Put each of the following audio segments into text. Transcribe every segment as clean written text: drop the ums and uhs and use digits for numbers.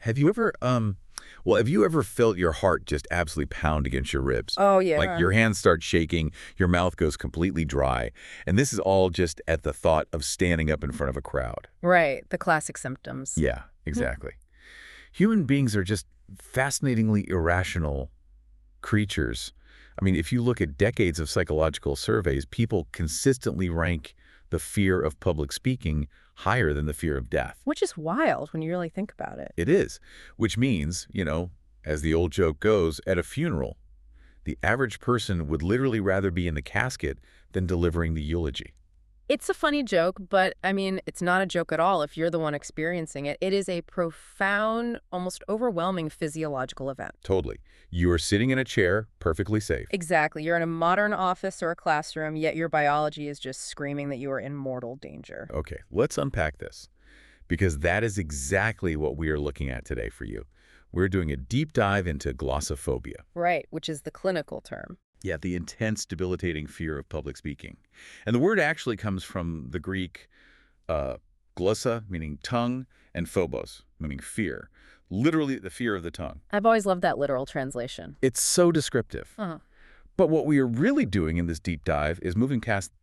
Have you ever, have you ever felt your heart just absolutely pound against your ribs? Oh, Like yeah. your hands start shaking, your mouth goes completely dry, and this is all just at the thought of standing up in front of a crowd. Right. The classic symptoms. Yeah, Mhm. exactly. Human beings are just fascinatingly irrational creatures. I mean, if you look at decades of psychological surveys, people consistently rank the fear of public speaking higher than the fear of death. Which is wild when you really think about it. It is, which means, as the old joke goes, at a funeral, the average person would literally rather be in the casket than delivering the eulogy. It's a funny joke, but I mean, it's not a joke at all if you're the one experiencing it. It is a profound, almost overwhelming physiological event. Totally. You are sitting in a chair, perfectly safe. Exactly. You're in a modern office or a classroom, yet your biology is just screaming that you are in mortal danger. Okay, let's unpack this, because that is exactly what we are looking at today for you. We're doing a deep dive into glossophobia. Right, which is the clinical term. Yeah, the intense, debilitating fear of public speaking. And the word actually comes from the Greek glossa, meaning tongue, and phobos, meaning fear. Literally the fear of the tongue. I've always loved that literal translation. It's so descriptive. Uh-huh. But what we are really doing in this deep dive is moving past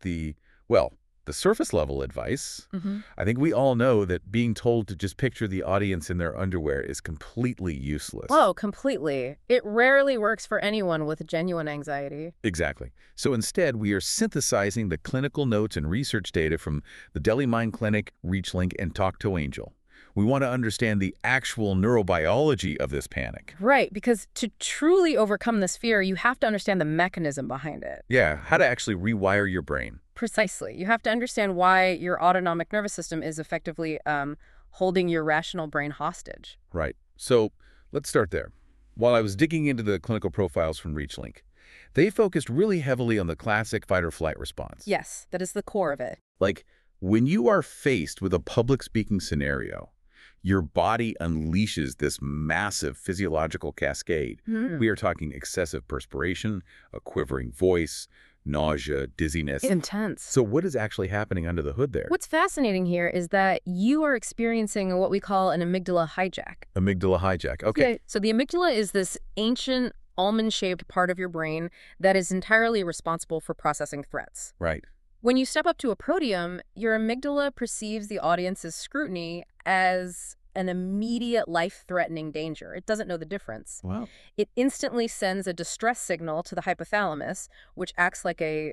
the surface level advice. Mm-hmm. I think we all know that being told to just picture the audience in their underwear is completely useless. Oh, completely. It rarely works for anyone with genuine anxiety. Exactly. So instead, we are synthesizing the clinical notes and research data from the Delhi Mind Clinic, ReachLink, and Talk to Angel. We want to understand the actual neurobiology of this panic. Right, because to truly overcome this fear, you have to understand the mechanism behind it. Yeah, how to actually rewire your brain. Precisely. You have to understand why your autonomic nervous system is effectively holding your rational brain hostage. Right. So let's start there. While I was digging into the clinical profiles from ReachLink, they focused really heavily on the classic fight-or-flight response. Yes, that is the core of it. Like, when you are faced with a public speaking scenario, your body unleashes this massive physiological cascade. Hmm. We are talking excessive perspiration, a quivering voice, nausea, dizziness. Intense. So what is actually happening under the hood there? What's fascinating here is that you are experiencing what we call an amygdala hijack. Amygdala hijack. Okay. Yeah, so the amygdala is this ancient almond-shaped part of your brain that is entirely responsible for processing threats. Right. When you step up to a podium, your amygdala perceives the audience's scrutiny as an immediate life-threatening danger. It doesn't know the difference. Wow. It instantly sends a distress signal to the hypothalamus, which acts like a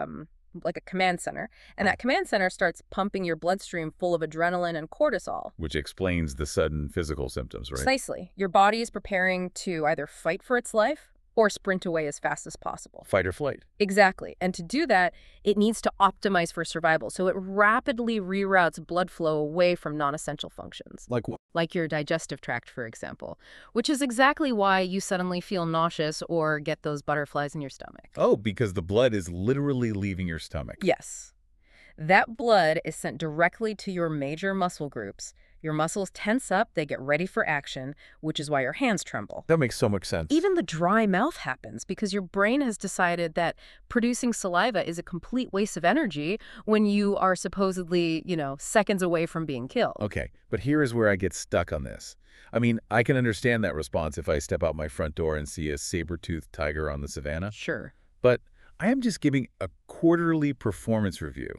command center. And that command center starts pumping your bloodstream full of adrenaline and cortisol. Which explains the sudden physical symptoms, right? Precisely. Your body is preparing to either fight for its life or sprint away as fast as possible. Fight or flight. Exactly. And to do that, it needs to optimize for survival. So it rapidly reroutes blood flow away from non-essential functions, Like what? like your digestive tract, for example, which is exactly why you suddenly feel nauseous or get those butterflies in your stomach. Oh, because the blood is literally leaving your stomach. Yes. That blood is sent directly to your major muscle groups. Your muscles tense up, they get ready for action, which is why your hands tremble. That makes so much sense. Even the dry mouth happens because your brain has decided that producing saliva is a complete waste of energy when you are supposedly, seconds away from being killed. Okay, but here is where I get stuck on this. I mean, I can understand that response if I step out my front door and see a saber-toothed tiger on the savannah, Sure. but I am just giving a quarterly performance review.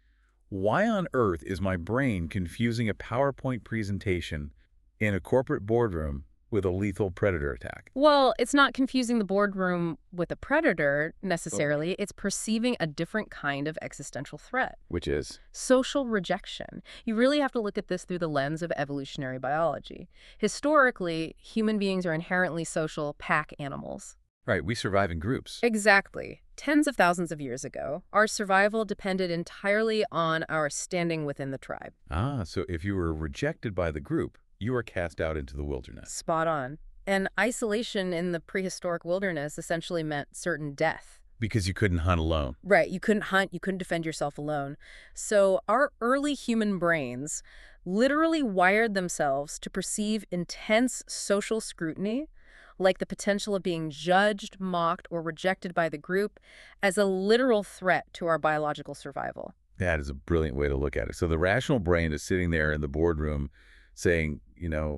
Why on earth is my brain confusing a PowerPoint presentation in a corporate boardroom with a lethal predator attack? Well, it's not confusing the boardroom with a predator necessarily. It's perceiving a different kind of existential threat. Which is? Social rejection. You really have to look at this through the lens of evolutionary biology. Historically, human beings are inherently social pack animals. Right, we survive in groups. Exactly. Tens of thousands of years ago, our survival depended entirely on our standing within the tribe. Ah, so if you were rejected by the group, you were cast out into the wilderness. Spot on. And isolation in the prehistoric wilderness essentially meant certain death. Because you couldn't hunt alone. Right. You couldn't hunt, you couldn't defend yourself alone. So our early human brains literally wired themselves to perceive intense social scrutiny, like the potential of being judged, mocked, or rejected by the group, as a literal threat to our biological survival. That is a brilliant way to look at it. So the rational brain is sitting there in the boardroom saying,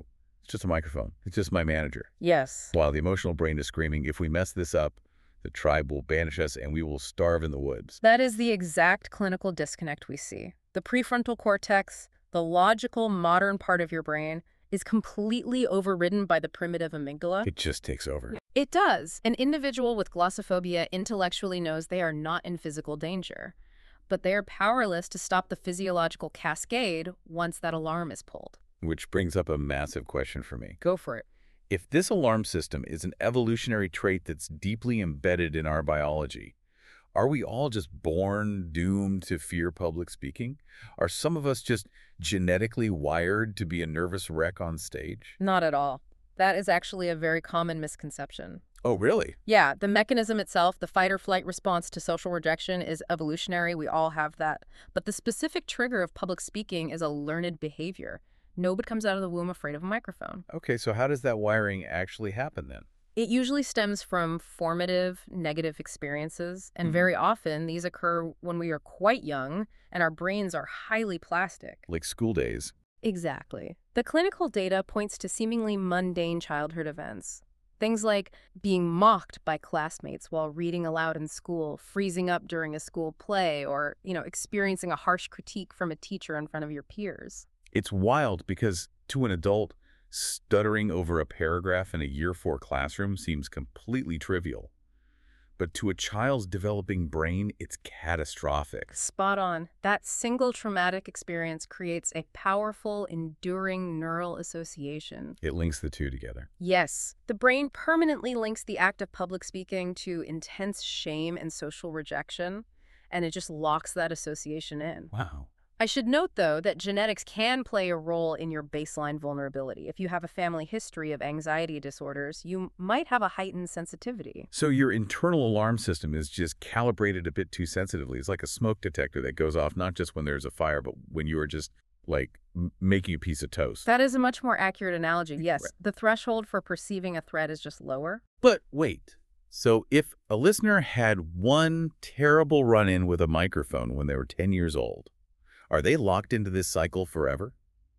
It's just a microphone. It's just my manager. Yes. While the emotional brain is screaming, if we mess this up, the tribe will banish us and we will starve in the woods. That is the exact clinical disconnect we see. The prefrontal cortex, the logical, modern part of your brain, is completely overridden by the primitive amygdala. It just takes over. It does. An individual with glossophobia intellectually knows they are not in physical danger, but they are powerless to stop the physiological cascade once that alarm is pulled. Which brings up a massive question for me. Go for it. If this alarm system is an evolutionary trait that's deeply embedded in our biology, are we all just born doomed to fear public speaking? Are some of us just genetically wired to be a nervous wreck on stage? Not at all. That is actually a very common misconception. Oh, really? Yeah, the mechanism itself, the fight or flight response to social rejection, is evolutionary. We all have that. But the specific trigger of public speaking is a learned behavior. Nobody comes out of the womb afraid of a microphone. Okay, so how does that wiring actually happen then? It usually stems from formative negative experiences, and very often these occur when we are quite young and our brains are highly plastic. Like school days. Exactly. The clinical data points to seemingly mundane childhood events. Things like being mocked by classmates while reading aloud in school, freezing up during a school play, or, experiencing a harsh critique from a teacher in front of your peers. It's wild because to an adult, stuttering over a paragraph in a Year 4 classroom seems completely trivial. But to a child's developing brain, it's catastrophic. Spot on. That single traumatic experience creates a powerful, enduring neural association. It links the two together. Yes, the brain permanently links the act of public speaking to intense shame and social rejection, and it just locks that association in. Wow. I should note, though, that genetics can play a role in your baseline vulnerability. If you have a family history of anxiety disorders, you might have a heightened sensitivity. So your internal alarm system is just calibrated a bit too sensitively. It's like a smoke detector that goes off not just when there's a fire, but when you are just, like, making a piece of toast. That is a much more accurate analogy. Yes, Right. the threshold for perceiving a threat is just lower. But wait. So if a listener had one terrible run-in with a microphone when they were 10 years old, are they locked into this cycle forever?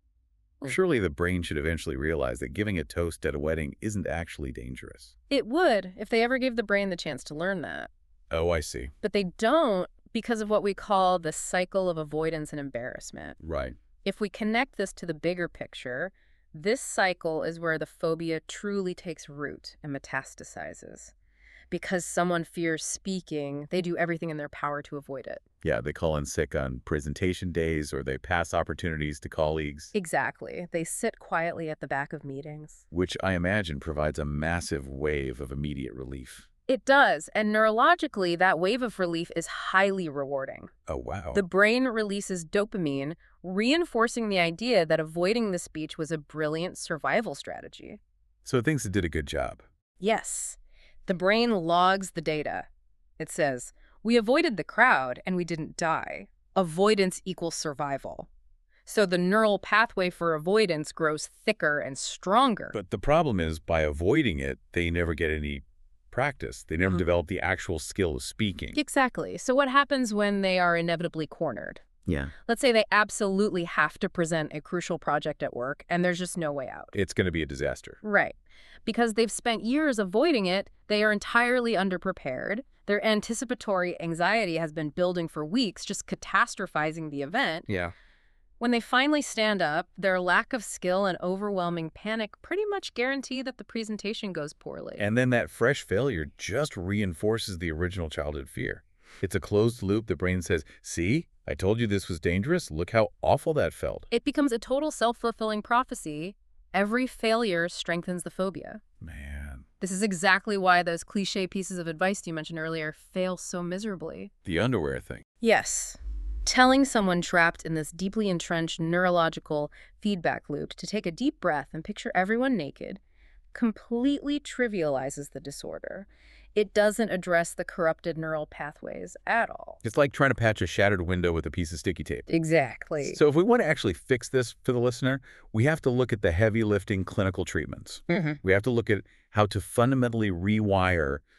Surely the brain should eventually realize that giving a toast at a wedding isn't actually dangerous. It would if they ever gave the brain the chance to learn that. Oh, I see. But they don't because of what we call the cycle of avoidance and embarrassment. Right. If we connect this to the bigger picture, this cycle is where the phobia truly takes root and metastasizes. Because someone fears speaking, they do everything in their power to avoid it. Yeah, they call in sick on presentation days or they pass opportunities to colleagues, Exactly. They sit quietly at the back of meetings. which I imagine provides a massive wave of immediate relief. It does, and neurologically, that wave of relief is highly rewarding. Oh, wow. The brain releases dopamine, reinforcing the idea that avoiding the speech was a brilliant survival strategy. So it thinks it did a good job. Yes, the brain logs the data. It says, we avoided the crowd and we didn't die. Avoidance equals survival. So the neural pathway for avoidance grows thicker and stronger. But the problem is, by avoiding it, they never get any practice. They never develop the actual skill of speaking. Exactly. So what happens when they are inevitably cornered? Yeah. Let's say they absolutely have to present a crucial project at work and there's just no way out. It's going to be a disaster. Right. Because they've spent years avoiding it, they are entirely underprepared. Their anticipatory anxiety has been building for weeks, just catastrophizing the event. Yeah. When they finally stand up, their lack of skill and overwhelming panic pretty much guarantee that the presentation goes poorly. And then that fresh failure just reinforces the original childhood fear. It's a closed loop. The brain says, see, I told you this was dangerous. Look how awful that felt. It becomes a total self-fulfilling prophecy. Every failure strengthens the phobia. Man. This is exactly why those cliche pieces of advice you mentioned earlier fail so miserably. The underwear thing. Yes. Telling someone trapped in this deeply entrenched neurological feedback loop to take a deep breath and picture everyone naked completely trivializes the disorder. It doesn't address the corrupted neural pathways at all. It's like trying to patch a shattered window with a piece of sticky tape. Exactly. So if we want to actually fix this for the listener, we have to look at the heavy lifting clinical treatments. We have to look at how to fundamentally rewire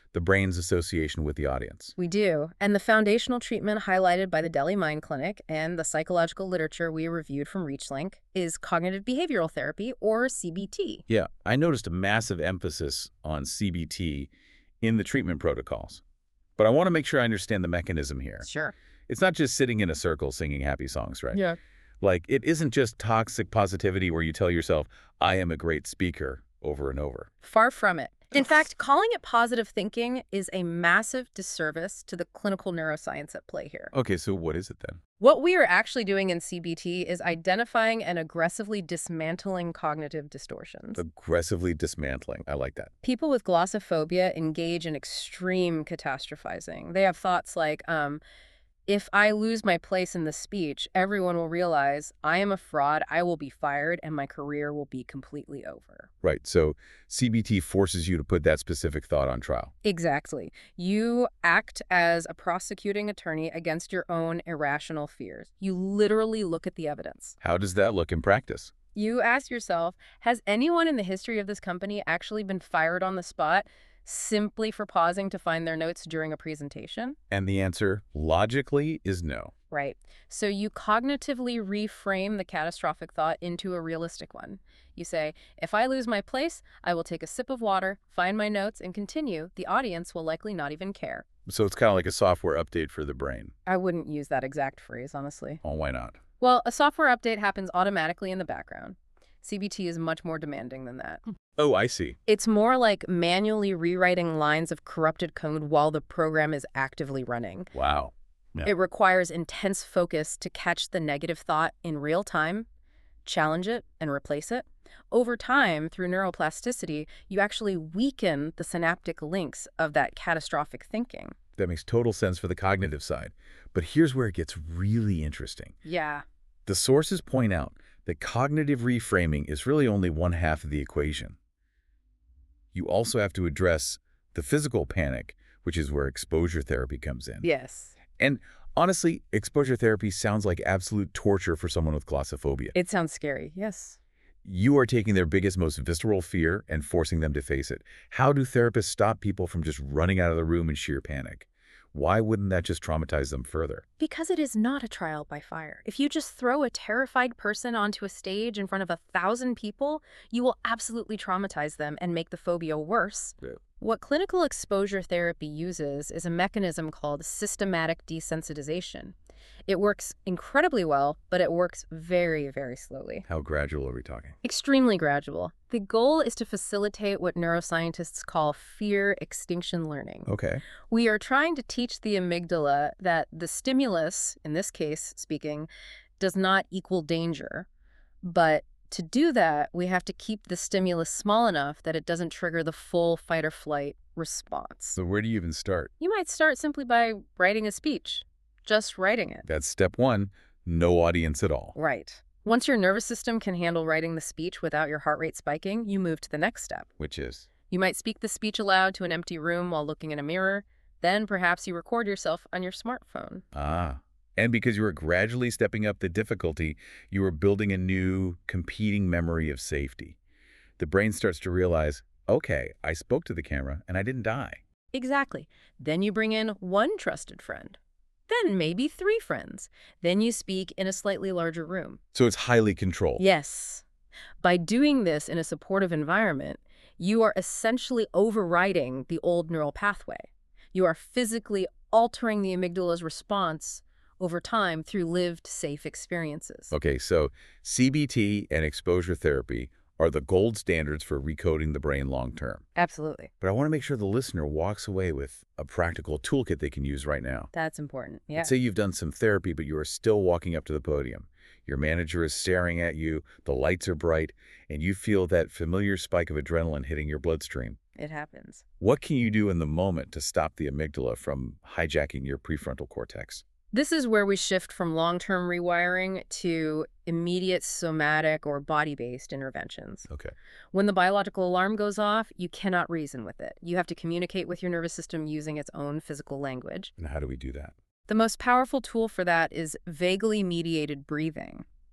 the brain's association with the audience. We do. And the foundational treatment highlighted by the Delhi Mind Clinic and the psychological literature we reviewed from ReachLink is cognitive behavioral therapy, or CBT. Yeah, I noticed a massive emphasis on CBT in the treatment protocols. But I want to make sure I understand the mechanism here. Sure. It's not just sitting in a circle singing happy songs, right? Yeah. Like, it isn't just toxic positivity where you tell yourself, I am a great speaker, over and over. Far from it. In fact, calling it positive thinking is a massive disservice to the clinical neuroscience at play here. Okay, so what is it then? What we are actually doing in CBT is identifying and aggressively dismantling cognitive distortions. Aggressively dismantling. I like that. People with glossophobia engage in extreme catastrophizing. They have thoughts like, if I lose my place in the speech, everyone will realize I am a fraud, I will be fired, and my career will be completely over. Right, so CBT forces you to put that specific thought on trial. Exactly. You act as a prosecuting attorney against your own irrational fears. You literally look at the evidence. How does that look in practice? You ask yourself, has anyone in the history of this company actually been fired on the spot simply for pausing to find their notes during a presentation? And the answer, logically, is no. Right. So you cognitively reframe the catastrophic thought into a realistic one. You say, if I lose my place, I will take a sip of water, find my notes, and continue. The audience will likely not even care. So it's kind of like a software update for the brain. I wouldn't use that exact phrase, honestly. Oh, why not? Well, a software update happens automatically in the background. CBT is much more demanding than that. Oh, I see. It's more like manually rewriting lines of corrupted code while the program is actively running. Wow. Yeah. It requires intense focus to catch the negative thought in real time, challenge it, and replace it. Over time, through neuroplasticity, you actually weaken the synaptic links of that catastrophic thinking. That makes total sense for the cognitive side. But here's where it gets really interesting. Yeah. The sources point out that cognitive reframing is really only one half of the equation. You also have to address the physical panic, which is where exposure therapy comes in. Yes. And honestly, exposure therapy sounds like absolute torture for someone with glossophobia. It sounds scary, yes. You are taking their biggest, most visceral fear and forcing them to face it. How do therapists stop people from just running out of the room in sheer panic? Why wouldn't that just traumatize them further? Because it is not a trial by fire. If you just throw a terrified person onto a stage in front of 1,000 people, you will absolutely traumatize them and make the phobia worse. Yeah. What clinical exposure therapy uses is a mechanism called systematic desensitization. It works incredibly well, but it works very, very slowly. How gradual are we talking? Extremely gradual. The goal is to facilitate what neuroscientists call fear extinction learning. Okay. We are trying to teach the amygdala that the stimulus, in this case speaking, does not equal danger. But to do that, we have to keep the stimulus small enough that it doesn't trigger the full fight or flight response. So where do you even start? You might start simply by writing a speech. Just writing it. That's step one, no audience at all. Right. Once your nervous system can handle writing the speech without your heart rate spiking, you move to the next step. Which is? You might speak the speech aloud to an empty room while looking in a mirror. Then perhaps you record yourself on your smartphone. Ah. And because you were gradually stepping up the difficulty, you were building a new competing memory of safety. The brain starts to realize, okay, I spoke to the camera and I didn't die. Exactly. Then you bring in one trusted friend. Then maybe 3 friends. Then you speak in a slightly larger room. So it's highly controlled. Yes. By doing this in a supportive environment, you are essentially overriding the old neural pathway. You are physically altering the amygdala's response over time through lived, safe experiences. Okay, so CBT and exposure therapy are the gold standards for recoding the brain long term. Absolutely. But I want to make sure the listener walks away with a practical toolkit they can use right now. That's important. Yeah. Let's say you've done some therapy, but you are still walking up to the podium. Your manager is staring at you, the lights are bright, and you feel that familiar spike of adrenaline hitting your bloodstream. It happens. What can you do in the moment to stop the amygdala from hijacking your prefrontal cortex? This is where we shift from long-term rewiring to immediate somatic or body-based interventions. Okay. When the biological alarm goes off, you cannot reason with it. You have to communicate with your nervous system using its own physical language. And how do we do that? The most powerful tool for that is vaguely mediated breathing.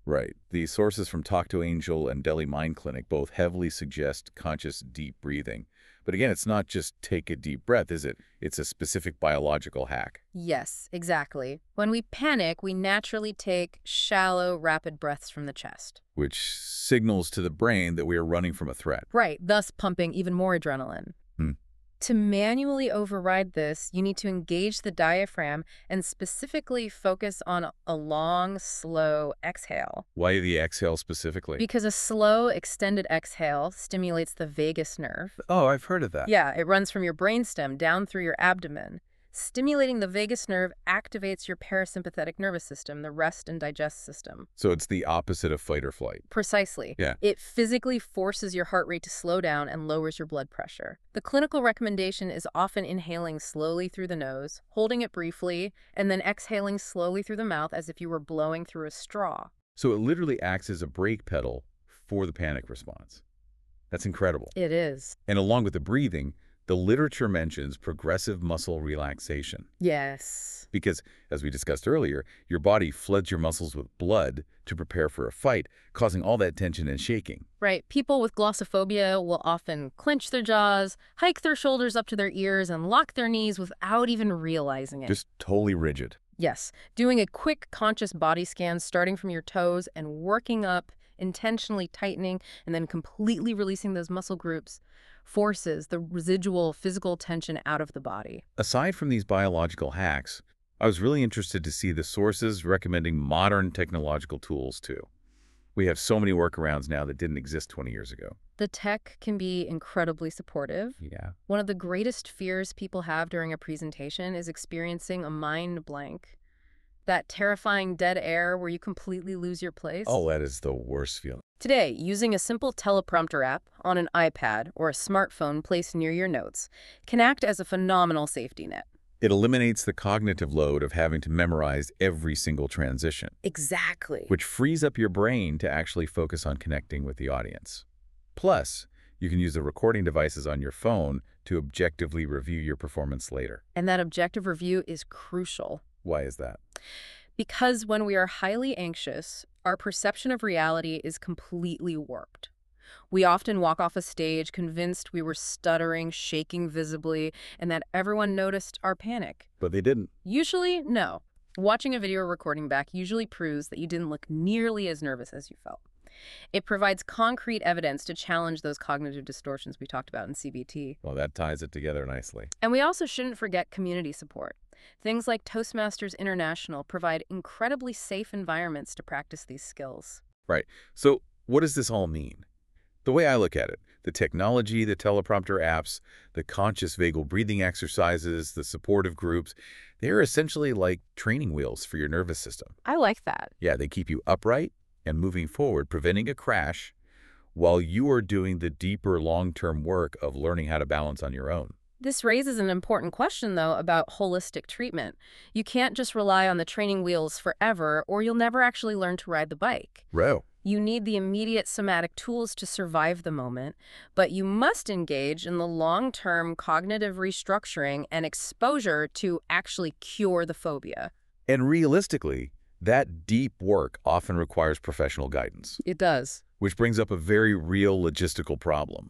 Right. The sources from Talk to Angel and Delhi Mind Clinic both heavily suggest conscious deep breathing. But again, it's not just take a deep breath, is it? It's a specific biological hack, Yes, exactly. When we panic, we naturally take shallow, rapid breaths from the chest. which signals to the brain that we are running from a threat. Right, thus pumping even more adrenaline. Hmm. To manually override this, you need to engage the diaphragm and specifically focus on a long, slow exhale. Why the exhale specifically? Because a slow, extended exhale stimulates the vagus nerve. Oh, I've heard of that. Yeah, it runs from your brainstem down through your abdomen. Stimulating the vagus nerve activates your parasympathetic nervous system, the rest and digest system. So it's the opposite of fight or flight. Precisely. Yeah. It physically forces your heart rate to slow down and lowers your blood pressure. The clinical recommendation is often inhaling slowly through the nose, holding it briefly, and then exhaling slowly through the mouth as if you were blowing through a straw. So it literally acts as a brake pedal for the panic response. That's incredible. It is. And along with the breathing, the literature mentions progressive muscle relaxation. Yes. Because, as we discussed earlier, your body floods your muscles with blood to prepare for a fight, causing all that tension and shaking. Right. People with glossophobia will often clench their jaws, hike their shoulders up to their ears, and lock their knees without even realizing it. Just totally rigid. Yes. Doing a quick conscious body scan starting from your toes and working up, intentionally tightening, and then completely releasing those muscle groups forces the residual physical tension out of the body. Aside from these biological hacks, I was really interested to see the sources recommending modern technological tools too. We have so many workarounds now that didn't exist 20 years ago. The tech can be incredibly supportive. Yeah. One of the greatest fears people have during a presentation is experiencing a mind blank. That terrifying dead air where you completely lose your place. Oh, that is the worst feeling. Today, using a simple teleprompter app on an iPad or a smartphone placed near your notes can act as a phenomenal safety net. It eliminates the cognitive load of having to memorize every single transition, Exactly. which frees up your brain to actually focus on connecting with the audience. Plus, you can use the recording devices on your phone to objectively review your performance later. And that objective review is crucial. Why is that? Because when we are highly anxious, our perception of reality is completely warped. We often walk off a stage convinced we were stuttering, shaking visibly, and that everyone noticed our panic. But they didn't. Usually, no. Watching a video recording back usually proves that you didn't look nearly as nervous as you felt. It provides concrete evidence to challenge those cognitive distortions we talked about in CBT. Well, that ties it together nicely. And we also shouldn't forget community support. Things like Toastmasters International provide incredibly safe environments to practice these skills. Right. So what does this all mean? The way I look at it, the technology, the teleprompter apps, the conscious vagal breathing exercises, the supportive groups, they're essentially like training wheels for your nervous system. I like that. Yeah, they keep you upright and moving forward, preventing a crash while you are doing the deeper long-term work of learning how to balance on your own. This raises an important question, though, about holistic treatment. You can't just rely on the training wheels forever, or you'll never actually learn to ride the bike. Row. You need the immediate somatic tools to survive the moment, but you must engage in the long-term cognitive restructuring and exposure to actually cure the phobia. And realistically, that deep work often requires professional guidance, It does. which brings up a very real logistical problem.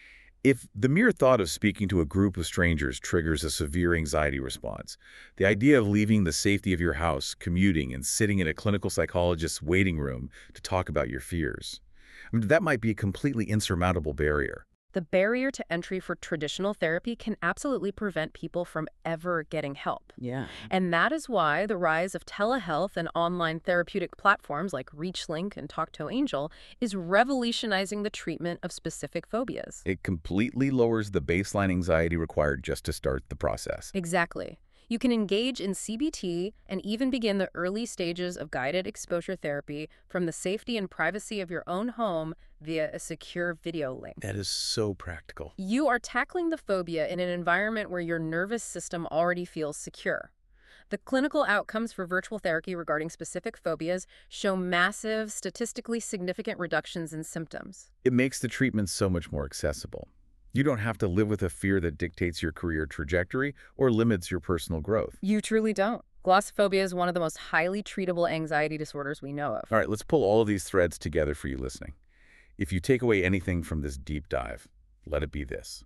If the mere thought of speaking to a group of strangers triggers a severe anxiety response, the idea of leaving the safety of your house, commuting, and sitting in a clinical psychologist's waiting room to talk about your fears, that might be a completely insurmountable barrier. The barrier to entry for traditional therapy can absolutely prevent people from ever getting help. Yeah. And that is why the rise of telehealth and online therapeutic platforms like ReachLink and TalkToAngel is revolutionizing the treatment of specific phobias. It completely lowers the baseline anxiety required just to start the process. Exactly. You can engage in CBT and even begin the early stages of guided exposure therapy from the safety and privacy of your own home via a secure video link. That is so practical. You are tackling the phobia in an environment where your nervous system already feels secure. The clinical outcomes for virtual therapy regarding specific phobias show massive, statistically significant reductions in symptoms. It makes the treatment so much more accessible. You don't have to live with a fear that dictates your career trajectory or limits your personal growth. You truly don't. Glossophobia is one of the most highly treatable anxiety disorders we know of. All right, let's pull all of these threads together for you listening. If you take away anything from this deep dive, let it be this.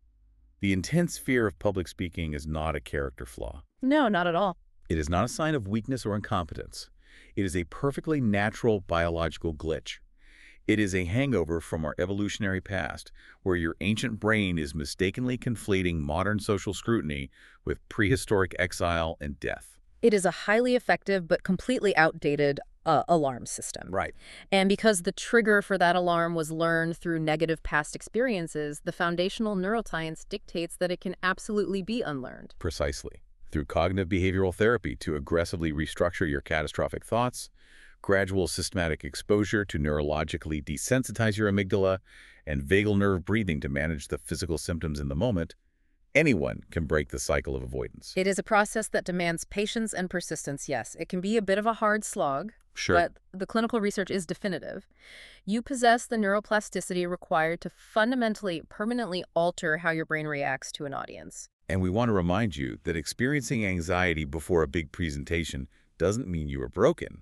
The intense fear of public speaking is not a character flaw. No, not at all. It is not a sign of weakness or incompetence. It is a perfectly natural biological glitch. It is a hangover from our evolutionary past, where your ancient brain is mistakenly conflating modern social scrutiny with prehistoric exile and death. It is a highly effective but completely outdated alarm system. Right. And because the trigger for that alarm was learned through negative past experiences, the foundational neuroscience dictates that it can absolutely be unlearned. Precisely. Through cognitive behavioral therapy to aggressively restructure your catastrophic thoughts, gradual systematic exposure to neurologically desensitize your amygdala, and vagal nerve breathing to manage the physical symptoms in the moment, anyone can break the cycle of avoidance. It is a process that demands patience and persistence, yes. It can be a bit of a hard slog, Sure. but the clinical research is definitive. You possess the neuroplasticity required to fundamentally, permanently alter how your brain reacts to an audience. And we want to remind you that experiencing anxiety before a big presentation doesn't mean you are broken.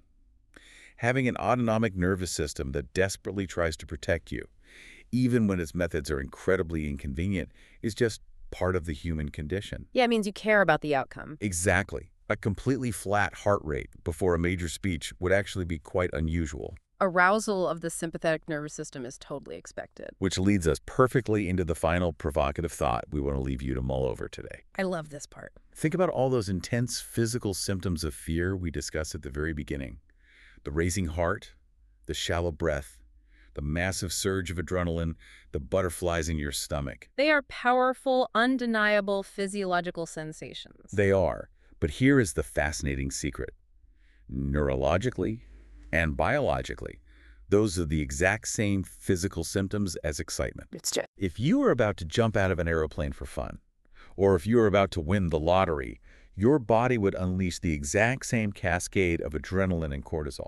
Having an autonomic nervous system that desperately tries to protect you, even when its methods are incredibly inconvenient, is just part of the human condition. Yeah, it means you care about the outcome. Exactly. A completely flat heart rate before a major speech would actually be quite unusual. Arousal of the sympathetic nervous system is totally expected. Which leads us perfectly into the final provocative thought we want to leave you to mull over today. I love this part. Think about all those intense physical symptoms of fear we discussed at the very beginning. The racing heart, the shallow breath, the massive surge of adrenaline, the butterflies in your stomach. They are powerful, undeniable physiological sensations. They are. But here is the fascinating secret. Neurologically and biologically, those are the exact same physical symptoms as excitement. It's just If you are about to jump out of an aeroplane for fun, or if you are about to win the lottery, your body would unleash the exact same cascade of adrenaline and cortisol.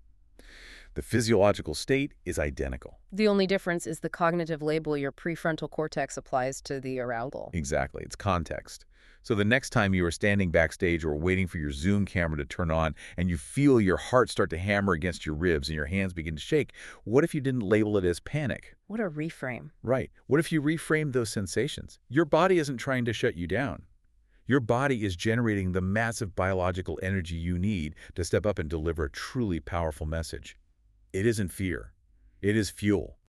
The physiological state is identical. the only difference is the cognitive label your prefrontal cortex applies to the arousal. Exactly, it's context. So the next time you are standing backstage or waiting for your Zoom camera to turn on and you feel your heart start to hammer against your ribs and your hands begin to shake, what if you didn't label it as panic? What a reframe. Right. What if you reframe those sensations? Your body isn't trying to shut you down. Your body is generating the massive biological energy you need to step up and deliver a truly powerful message. It isn't fear. It is fuel.